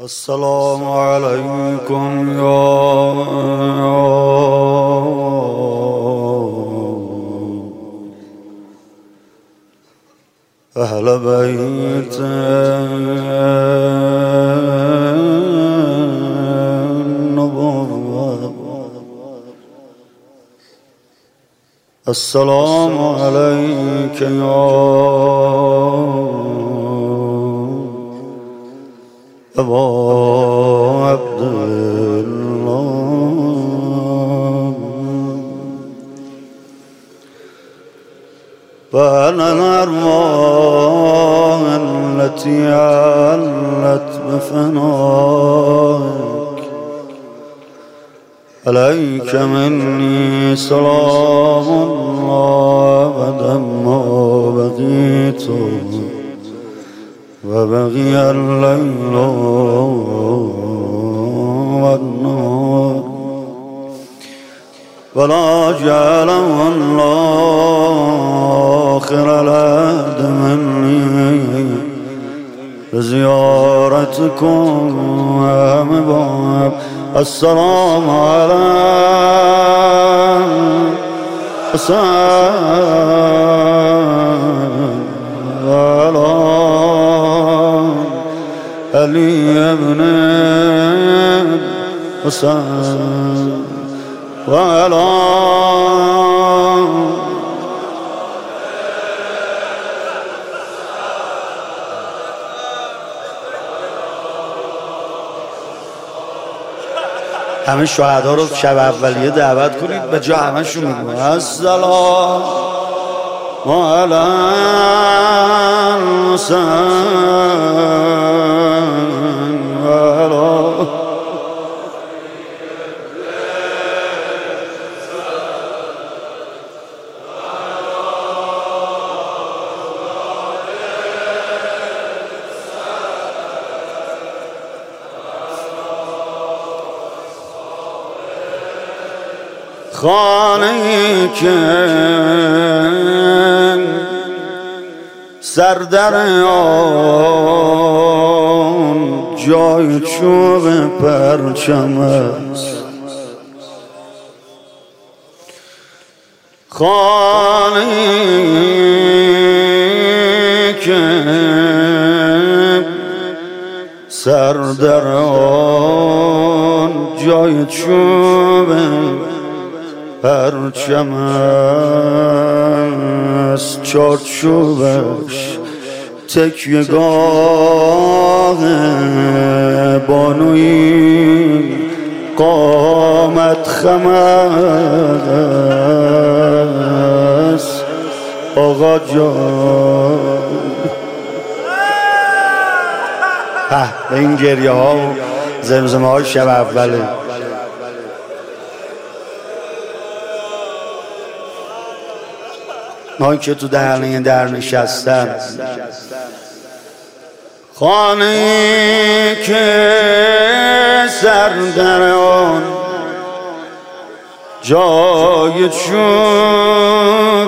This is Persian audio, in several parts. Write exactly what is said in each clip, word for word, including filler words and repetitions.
السلام عليكم يا أهل بيت النبوة. السلام عليك يا أبا عبد الله. فأنا الأرواح التي علت بفنائك، عليك مني سلام الله ودما بقيت وبقي الليل والنهار، ولا جعله الله آخر العهد مني بزيارتكم ومباب. السلام عليكم وعلى علي بن حسين وعلى همه شهدا رو شب اولیه دعوت کنید، به جا همه شون میگم السلام علی الحسین و علی خانه‌ای که سر در آن جای چوب پرچم است، خانه‌ای که سر در آن جای چوب پرچم است، چارچوبش تکیه‌گاه بانوی قامت خم است. آقا جان به این گریه ها و زمزمه های شب اوله ما که تو دهنه در نشستن، خانه‌ای که سر در آن جای چوب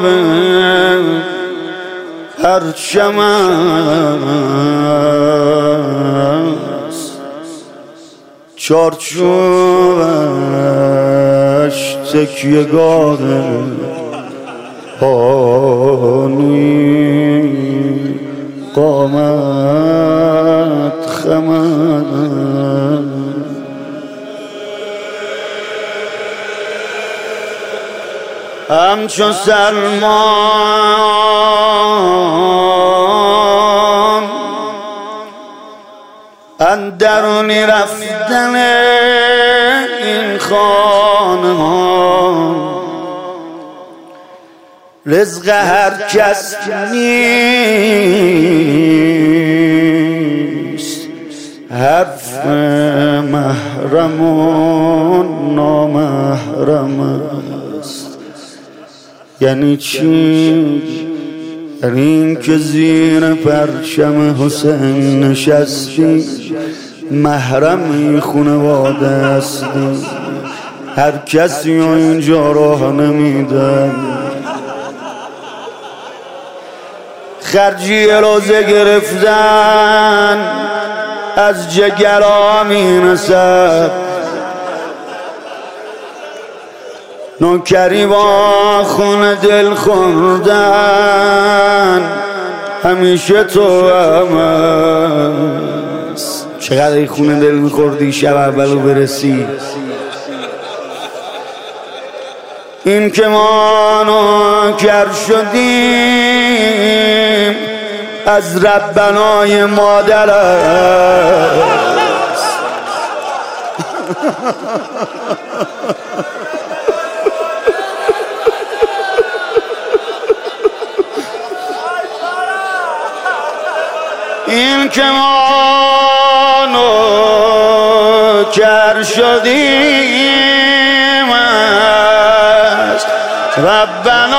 پرچم است، چارچوبش تکیه‌گاه بانوی قامت خم همچو سلمان اندرونی رفتن این خانه ها، رزق هر کس نیست، حرف محرم و نامحرم است. یعنی چی؟ یعنی این که زیر پرچم حسین نشستی، محرم این خانواده هستی، هر کسی اینجا راه نمیدن. خرجی روزه گرفتن از جگرها میرسد. نوکری با خون دل خوردن همیشه تو هم است. چقدر ای خون دل میخوردی شب اولو برسی. این که ما نوکر شدیم از ربنای مادر است. این که ما نوکر شدیم از ربنای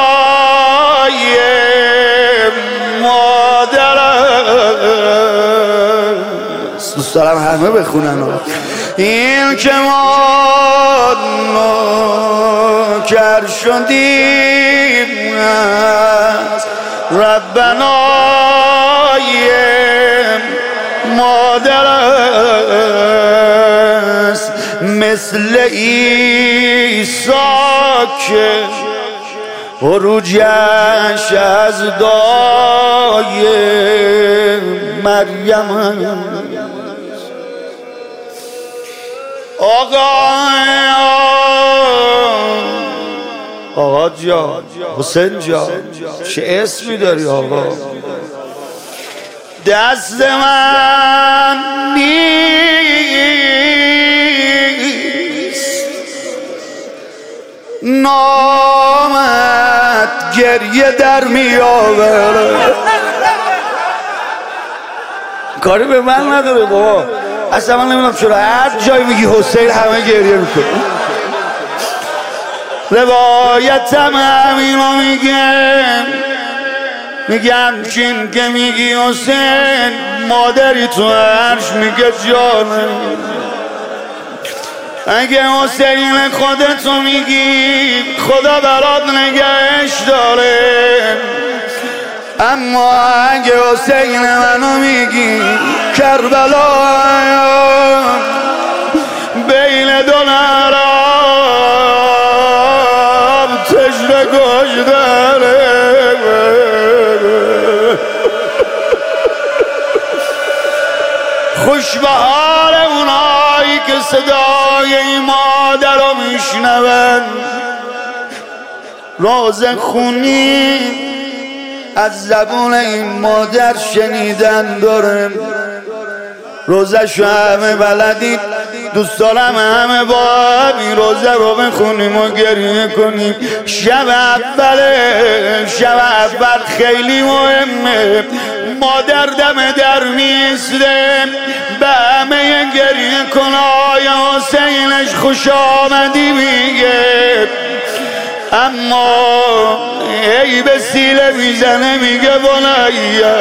مادر است. دوست دارم همه بخونن. این که ما نوکر شدیم از ربنای مادر است. مثل عیسی که عروجش از دای مریم است. آقا آقا جان حسین جان چه اسمی داری آقا؟ دست من نیست نامت گریه در می آوره. کاری به من نداره بابا. اصلا من نمیدونم چرا هر جای میگی حسین همه گریه میکنه. روایتم همینو میگم میگم چین که میگی حسین مادری تو عرش میگه جانم. اگه حسین خودتو میگی خدا برات نگهش داره. اما اگه حسین منو میگی کربلا بین دو نرم تشنه گوش داره. خوش به حال اونایی که صدای این مادر رو میشنون. راز خونی از زبون این مادر شنیدن داره. روزشو همه بلدید. دوست دارم همه با همین روزه رو بخونیم و گریه کنیم. شب اوله شب اول خیلی مهمه. مادر دم در میسته به همه گریه کنای حسینش خوش آمدی میگه. اما ای به سیله میزنه میگه بنیه.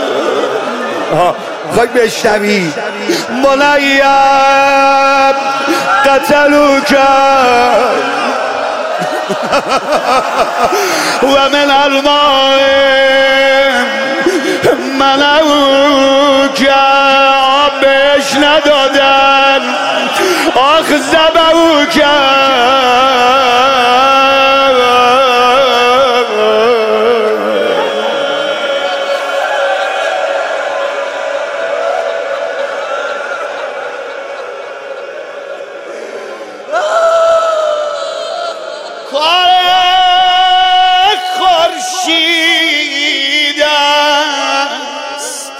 خواهی بشنوی بنیه قتلو کرد و من الماء منو که آب بهش ندادن آخ زبهو کرد. خورشید است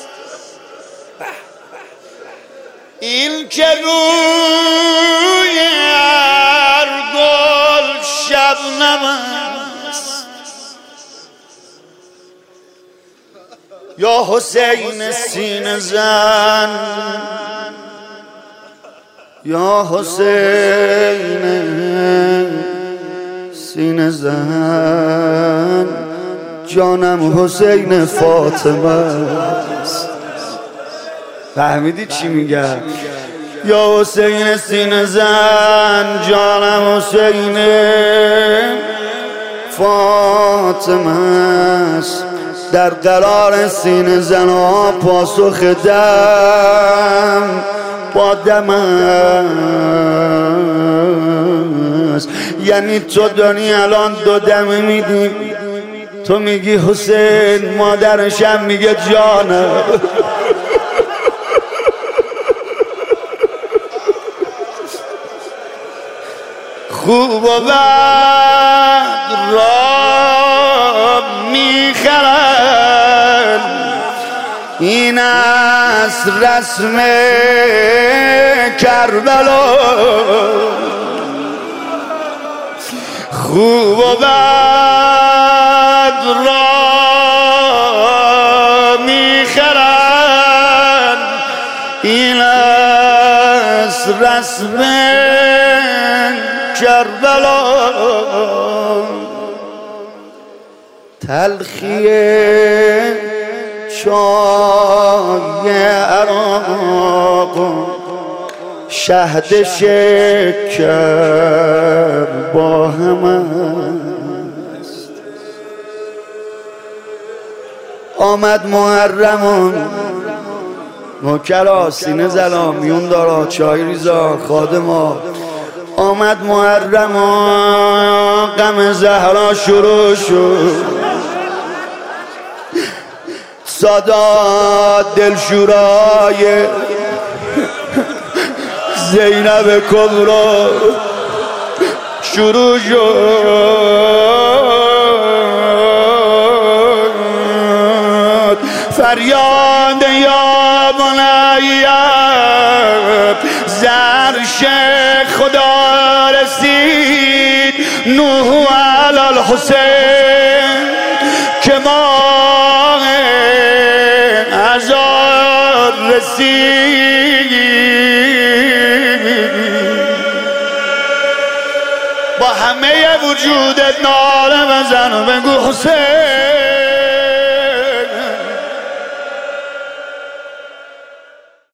این که روی هر گل شبنم است. یا حسین سینه زن یا حسین سینه زن جانم حسین فاطمه است. فهمیدی چی میگم؟ یا حسین سینه زن جانم حسین فاطمه است. در قرار سینه زنا پاسخ دم با دم است. یعنی تو داری الان دو دم میدی، تو میگی حسین، مادرشم میگه جانم. خوب و بد را میخرن، این است رسم کربلا. خوب و بد را میخرن، این است رسم کربلا. تلخی چای عراق، شهد شکر با هم است. آمد محرمون نوکرا سینه زلا میون دارا چای ریزا خادما. آمد محرما غم زهرا شروع شد، سادات دلشورای زینب کبرا شروع شد. فریاد یا بنی‌ام زرش خدا رسید، نوح علی الحسین که ماه عذاب رسید. با همه وجودت ناله بزن و بگو حسین.